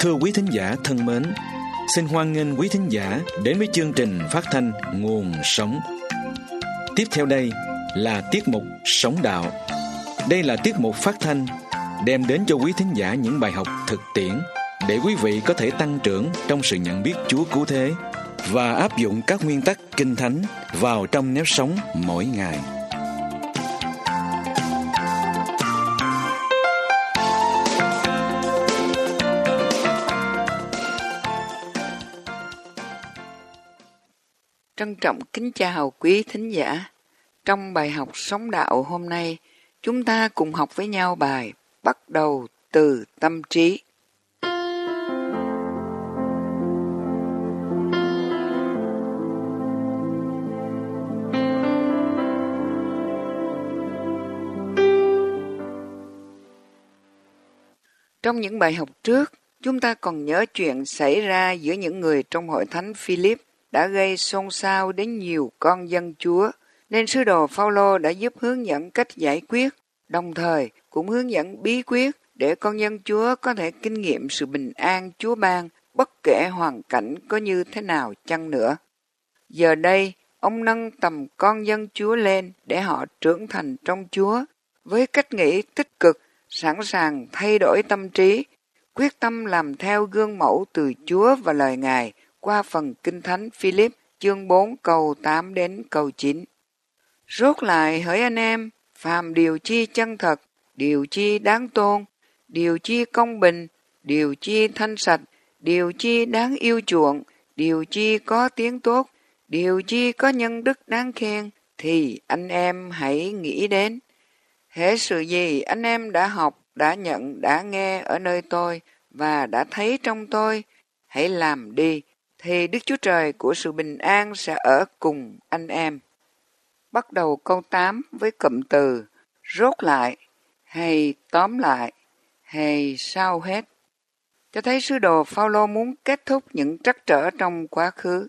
Thưa quý thính giả thân mến, xin hoan nghênh quý thính giả đến với chương trình phát thanh Nguồn Sống. Tiếp theo đây là tiết mục Sống Đạo. Đây là tiết mục phát thanh đem đến cho quý thính giả những bài học thực tiễn để quý vị có thể tăng trưởng trong sự nhận biết Chúa cứu thế và áp dụng các nguyên tắc Kinh Thánh vào trong nếp sống mỗi ngày. Trân trọng kính chào quý thính giả. Trong bài học Sống Đạo hôm nay, chúng ta cùng học với nhau bài Bắt đầu từ tâm trí. Trong những bài học trước, chúng ta còn nhớ chuyện xảy ra giữa những người trong hội thánh Philip đã gây xôn xao đến nhiều con dân Chúa, nên sứ đồ Phao-lô đã giúp hướng dẫn cách giải quyết, đồng thời cũng hướng dẫn bí quyết để con dân Chúa có thể kinh nghiệm sự bình an Chúa ban bất kể hoàn cảnh có như thế nào chăng nữa. Giờ đây, ông nâng tầm con dân Chúa lên để họ trưởng thành trong Chúa với cách nghĩ tích cực, sẵn sàng thay đổi tâm trí, quyết tâm làm theo gương mẫu từ Chúa và lời Ngài qua phần Kinh Thánh Philip chương 4 câu 8 đến câu 9. Rốt lại hỡi anh em, phàm điều chi chân thật, điều chi đáng tôn, điều chi công bình, điều chi thanh sạch, điều chi đáng yêu chuộng, điều chi có tiếng tốt, điều chi có nhân đức đáng khen, thì anh em hãy nghĩ đến. Hễ sự gì anh em đã học, đã nhận, đã nghe ở nơi tôi và đã thấy trong tôi, hãy làm đi, thì Đức Chúa Trời của sự bình an sẽ ở cùng anh em. Bắt đầu câu 8 với cụm từ rốt lại, hay tóm lại, hay sao hết. Cho thấy sứ đồ Phao-lô muốn kết thúc những trắc trở trong quá khứ.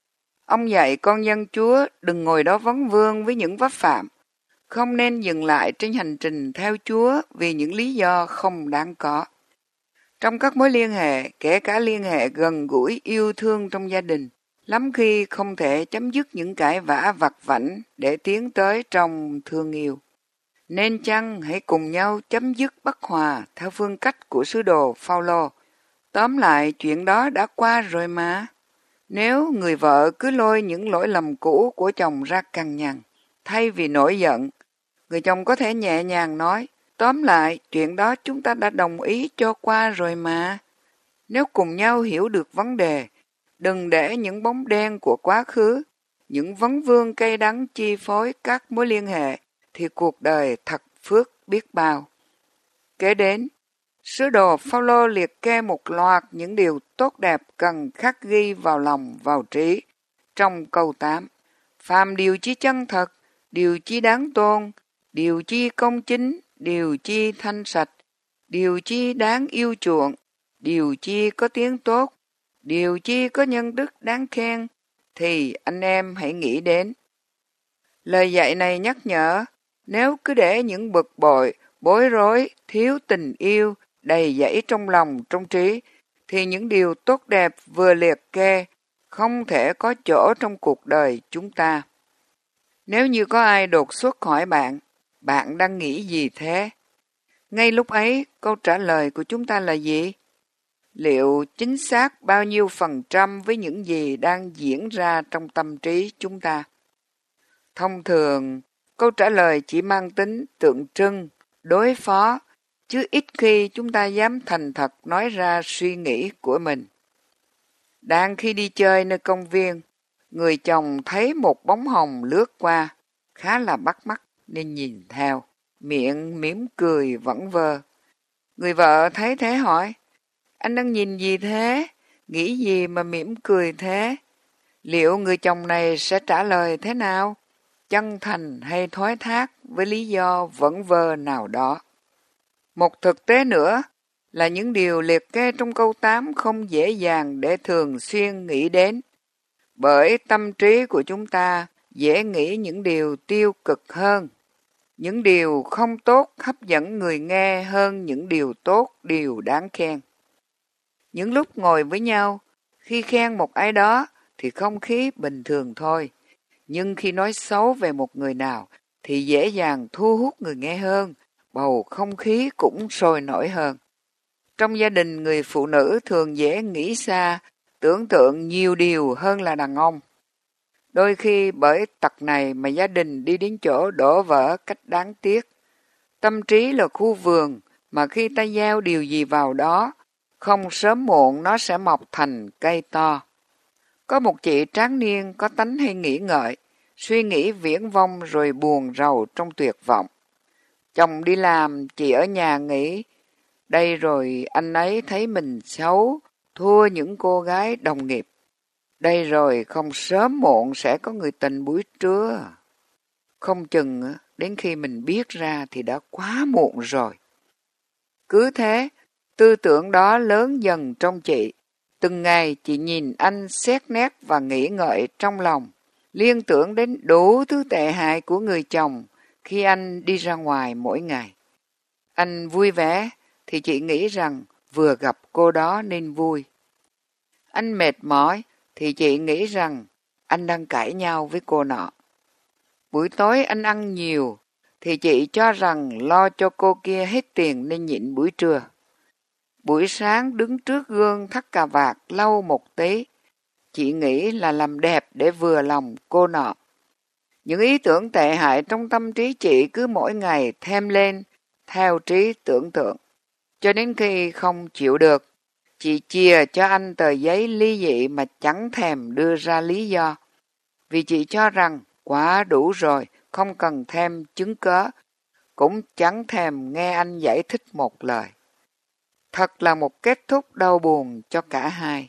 Ông dạy con dân Chúa đừng ngồi đó vấn vương với những vấp phạm, không nên dừng lại trên hành trình theo Chúa vì những lý do không đáng có. Trong các mối liên hệ, kể cả liên hệ gần gũi yêu thương trong gia đình, lắm khi không thể chấm dứt những cãi vã vặt vãnh để tiến tới trong thương yêu. Nên chăng hãy cùng nhau chấm dứt bất hòa theo phương cách của sứ đồ Phao-lô. Tóm lại chuyện đó đã qua rồi mà. Nếu người vợ cứ lôi những lỗi lầm cũ của chồng ra cằn nhằn, thay vì nổi giận, người chồng có thể nhẹ nhàng nói, tóm lại, chuyện đó chúng ta đã đồng ý cho qua rồi mà. Nếu cùng nhau hiểu được vấn đề, đừng để những bóng đen của quá khứ, những vấn vương cay đắng chi phối các mối liên hệ, thì cuộc đời thật phước biết bao. Kế đến, sứ đồ Phao-lô liệt kê một loạt những điều tốt đẹp cần khắc ghi vào lòng, vào trí. Trong câu 8, phàm điều chi chân thật, điều chi đáng tôn, điều chi công chính, điều chi thanh sạch, điều chi đáng yêu chuộng, điều chi có tiếng tốt, điều chi có nhân đức đáng khen, thì anh em hãy nghĩ đến. Lời dạy này nhắc nhở, nếu cứ để những bực bội, bối rối, thiếu tình yêu, đầy dẫy trong lòng, trong trí, thì những điều tốt đẹp vừa liệt kê không thể có chỗ trong cuộc đời chúng ta. Nếu như có ai đột xuất hỏi bạn, bạn đang nghĩ gì thế? Ngay lúc ấy, câu trả lời của chúng ta là gì? Liệu chính xác bao nhiêu % với những gì đang diễn ra trong tâm trí chúng ta? Thông thường, câu trả lời chỉ mang tính tượng trưng, đối phó, chứ ít khi chúng ta dám thành thật nói ra suy nghĩ của mình. Đang khi đi chơi nơi công viên, người chồng thấy một bóng hồng lướt qua, khá là bắt mắt nên nhìn theo, miệng mỉm cười vẩn vơ. Người vợ thấy thế hỏi, anh đang nhìn gì thế? Nghĩ gì mà mỉm cười thế? Liệu người chồng này sẽ trả lời thế nào? Chân thành hay thoái thác với lý do vẩn vơ nào đó? Một thực tế nữa là những điều liệt kê trong câu 8 không dễ dàng để thường xuyên nghĩ đến, bởi tâm trí của chúng ta dễ nghĩ những điều tiêu cực hơn. Những điều không tốt hấp dẫn người nghe hơn những điều tốt, điều đáng khen. Những lúc ngồi với nhau, khi khen một ai đó thì không khí bình thường thôi. Nhưng khi nói xấu về một người nào thì dễ dàng thu hút người nghe hơn, bầu không khí cũng sôi nổi hơn. Trong gia đình, người phụ nữ thường dễ nghĩ xa, tưởng tượng nhiều điều hơn là đàn ông. Đôi khi bởi tật này mà gia đình đi đến chỗ đổ vỡ cách đáng tiếc. Tâm trí là khu vườn mà khi ta gieo điều gì vào đó, không sớm muộn nó sẽ mọc thành cây to. Có một chị tráng niên có tánh hay nghĩ ngợi, suy nghĩ viển vông rồi buồn rầu trong tuyệt vọng. Chồng đi làm, chị ở nhà nghĩ, đây rồi anh ấy thấy mình xấu, thua những cô gái đồng nghiệp. Đây rồi không sớm muộn sẽ có người tình buổi trưa. Không chừng đến khi mình biết ra thì đã quá muộn rồi. Cứ thế, tư tưởng đó lớn dần trong chị. Từng ngày chị nhìn anh xét nét và nghĩ ngợi trong lòng, liên tưởng đến đủ thứ tệ hại của người chồng khi anh đi ra ngoài mỗi ngày. Anh vui vẻ thì chị nghĩ rằng vừa gặp cô đó nên vui. Anh mệt mỏi thì chị nghĩ rằng anh đang cãi nhau với cô nọ. Buổi tối anh ăn nhiều thì chị cho rằng lo cho cô kia hết tiền nên nhịn buổi trưa. Buổi sáng đứng trước gương thắt cà vạt lâu một tí, chị nghĩ là làm đẹp để vừa lòng cô nọ. Những ý tưởng tệ hại trong tâm trí chị cứ mỗi ngày thêm lên theo trí tưởng tượng. Cho đến khi không chịu được, chị chìa cho anh tờ giấy ly dị mà chẳng thèm đưa ra lý do. Vì chị cho rằng quá đủ rồi, không cần thêm chứng cớ, cũng chẳng thèm nghe anh giải thích một lời. Thật là một kết thúc đau buồn cho cả hai.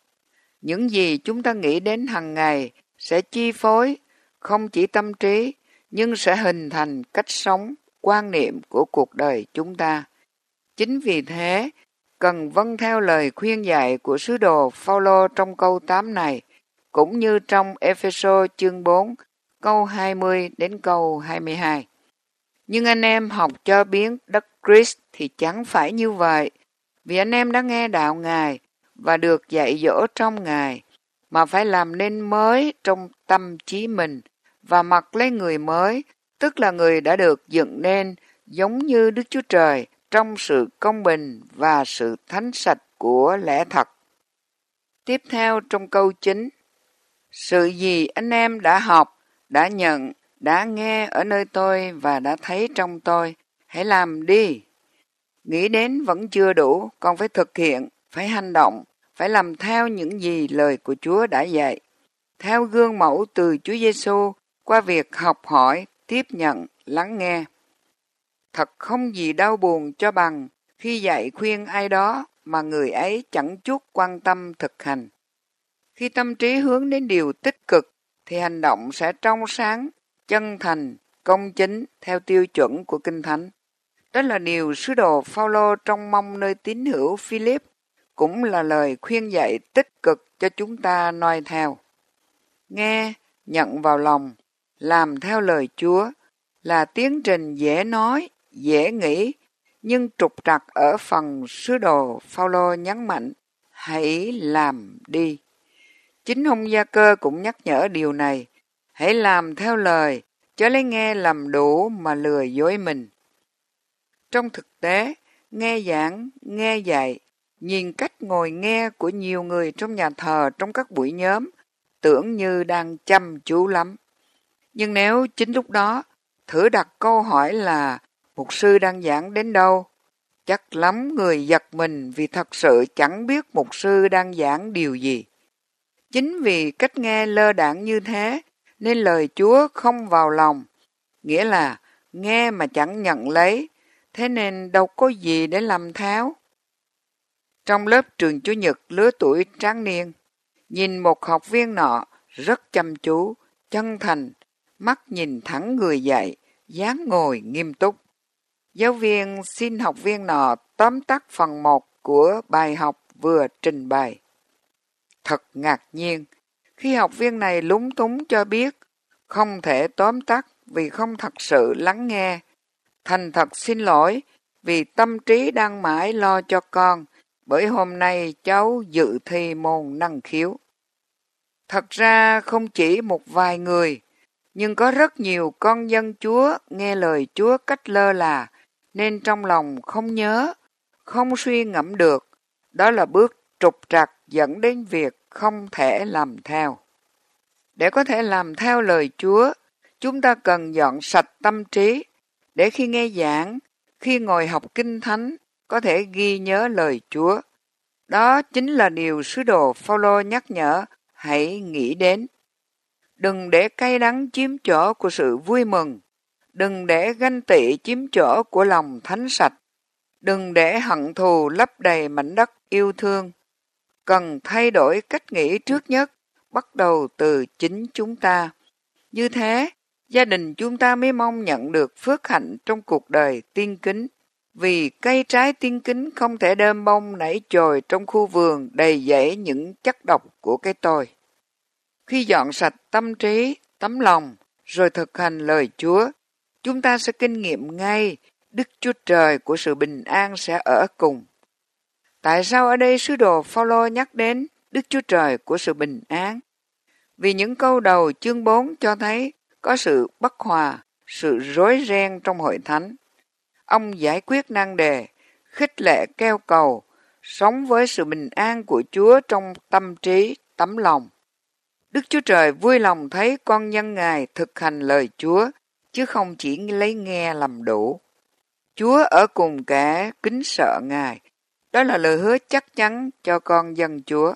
Những gì chúng ta nghĩ đến hàng ngày sẽ chi phối không chỉ tâm trí, nhưng sẽ hình thành cách sống, quan niệm của cuộc đời chúng ta. Chính vì thế, cần vâng theo lời khuyên dạy của sứ đồ Phao-lô trong câu 8 này, cũng như trong Ê-phê-sô chương 4, câu 20 đến câu 22. Nhưng anh em học cho biến đất Christ thì chẳng phải như vậy, vì anh em đã nghe đạo Ngài và được dạy dỗ trong Ngài, mà phải làm nên mới trong tâm trí mình và mặc lấy người mới, tức là người đã được dựng nên giống như Đức Chúa Trời trong sự công bình và sự thánh sạch của lẽ thật. Tiếp theo trong câu 9, sự gì anh em đã học, đã nhận, đã nghe ở nơi tôi và đã thấy trong tôi, hãy làm đi. Nghĩ đến vẫn chưa đủ, còn phải thực hiện, phải hành động, phải làm theo những gì lời của Chúa đã dạy. Theo gương mẫu từ Chúa Giêsu qua việc học hỏi, tiếp nhận, lắng nghe. Thật không gì đau buồn cho bằng khi dạy khuyên ai đó mà người ấy chẳng chút quan tâm thực hành. Khi tâm trí hướng đến điều tích cực thì hành động sẽ trong sáng, chân thành, công chính theo tiêu chuẩn của Kinh Thánh. Đó là điều sứ đồ Phao-lô trông mong nơi tín hữu Philip, cũng là lời khuyên dạy tích cực cho chúng ta noi theo. Nghe, nhận vào lòng, làm theo lời Chúa là tiến trình dễ nói, dễ nghĩ, nhưng trục trặc ở phần sứ đồ Phao-lô nhấn mạnh, hãy làm đi. Chính ông Gia-cơ cũng nhắc nhở điều này, hãy làm theo lời, chớ lấy nghe làm đủ mà lừa dối mình. Trong thực tế, nghe giảng, nghe dạy, nhìn cách ngồi nghe của nhiều người trong nhà thờ trong các buổi nhóm, tưởng như đang chăm chú lắm. Nhưng nếu chính lúc đó, thử đặt câu hỏi là mục sư đang giảng đến đâu, chắc lắm người giật mình vì thật sự chẳng biết mục sư đang giảng điều gì. Chính vì cách nghe lơ đãng như thế, nên lời Chúa không vào lòng, nghĩa là nghe mà chẳng nhận lấy, thế nên đâu có gì để làm tháo. Trong lớp trường Chủ nhật lứa tuổi tráng niên, nhìn một học viên nọ rất chăm chú, chân thành, mắt nhìn thẳng người dạy, dáng ngồi nghiêm túc. Giáo viên xin học viên nọ tóm tắt phần 1 của bài học vừa trình bày. Thật ngạc nhiên, khi học viên này lúng túng cho biết, không thể tóm tắt vì không thật sự lắng nghe. Thành thật xin lỗi vì tâm trí đang mãi lo cho con, bởi hôm nay cháu dự thi môn năng khiếu. Thật ra không chỉ một vài người, nhưng có rất nhiều con dân Chúa nghe lời Chúa cách lơ là, nên trong lòng không nhớ, không suy ngẫm được. Đó là bước trục trặc dẫn đến việc không thể làm theo. Để có thể làm theo lời Chúa, chúng ta cần dọn sạch tâm trí, để khi nghe giảng, khi ngồi học kinh thánh, có thể ghi nhớ lời Chúa. Đó chính là điều sứ đồ Phao-lô nhắc nhở, hãy nghĩ đến. Đừng để cay đắng chiếm chỗ của sự vui mừng, đừng để ganh tị chiếm chỗ của lòng thánh sạch, đừng để hận thù lấp đầy mảnh đất yêu thương. Cần thay đổi cách nghĩ trước nhất, bắt đầu từ chính chúng ta. Như thế, gia đình chúng ta mới mong nhận được phước hạnh trong cuộc đời tiên kính. Vì cây trái tiên kính không thể đơm bông nảy chồi trong khu vườn đầy dẫy những chất độc của cái tôi. Khi dọn sạch tâm trí, tấm lòng, rồi thực hành lời Chúa, chúng ta sẽ kinh nghiệm ngay Đức Chúa Trời của sự bình an sẽ ở cùng. Tại sao ở đây sứ đồ Phao-lô nhắc đến Đức Chúa Trời của sự bình an? Vì những câu đầu chương 4 cho thấy có sự bất hòa, sự rối ren trong hội thánh. Ông giải quyết nan đề, khích lệ kêu cầu, sống với sự bình an của Chúa trong tâm trí, tấm lòng. Đức Chúa Trời vui lòng thấy con nhân Ngài thực hành lời Chúa, chứ không chỉ lấy nghe làm đủ. Chúa ở cùng kẻ kính sợ Ngài. Đó là lời hứa chắc chắn cho con dân Chúa.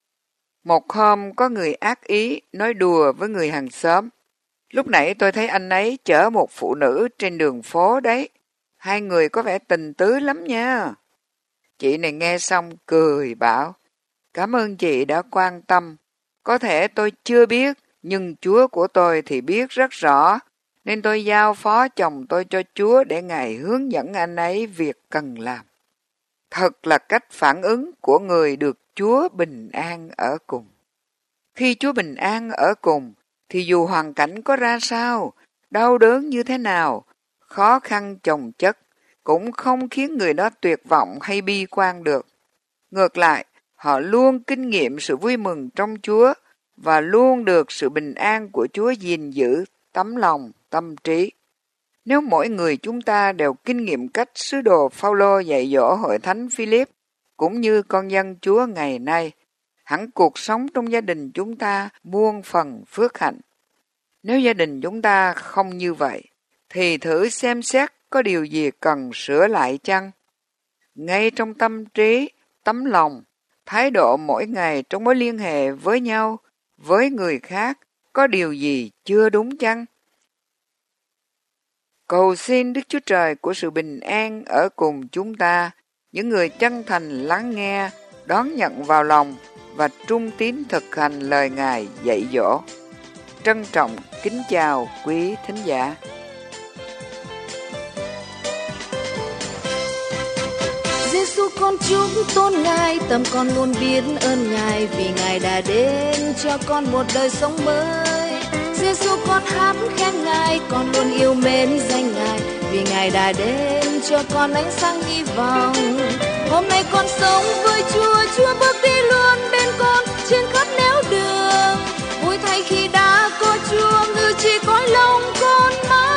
Một hôm có người ác ý nói đùa với người hàng xóm. Lúc nãy tôi thấy anh ấy chở một phụ nữ trên đường phố đấy. Hai người có vẻ tình tứ lắm nha. Chị này nghe xong cười bảo, cảm ơn chị đã quan tâm. Có thể tôi chưa biết, nhưng Chúa của tôi thì biết rất rõ, nên tôi giao phó chồng tôi cho Chúa để Ngài hướng dẫn anh ấy việc cần làm. Thật là cách phản ứng của người được Chúa bình an ở cùng. Khi Chúa bình an ở cùng, thì dù hoàn cảnh có ra sao, đau đớn như thế nào, khó khăn chồng chất, cũng không khiến người đó tuyệt vọng hay bi quan được. Ngược lại, họ luôn kinh nghiệm sự vui mừng trong Chúa và luôn được sự bình an của Chúa gìn giữ tấm lòng, tâm trí. Nếu mỗi người chúng ta đều kinh nghiệm cách sứ đồ Phao-lô dạy dỗ hội thánh Philip, cũng như con dân Chúa ngày nay, hẳn cuộc sống trong gia đình chúng ta muôn phần phước hạnh. Nếu gia đình chúng ta không như vậy, thì thử xem xét có điều gì cần sửa lại chăng? Ngay trong tâm trí, tấm lòng, thái độ mỗi ngày trong mối liên hệ với nhau, với người khác, có điều gì chưa đúng chăng? Cầu xin Đức Chúa Trời của sự bình an ở cùng chúng ta, những người chân thành lắng nghe, đón nhận vào lòng và trung tín thực hành lời Ngài dạy dỗ. Trân trọng kính chào quý thính giả. Giêsu con chúc tôn Ngài, tâm con luôn biết ơn Ngài, vì Ngài đã đến cho con một đời sống mới. Giêsu con hát khen Ngài, con luôn yêu mến danh Ngài, vì Ngài đã đến cho con ánh sáng hy vọng. Hôm nay con sống với Chúa, Chúa bước đi luôn bên con trên khắp nẻo đường. Vui thay khi đã có Chúa, ngự trị cõi lòng con mãi.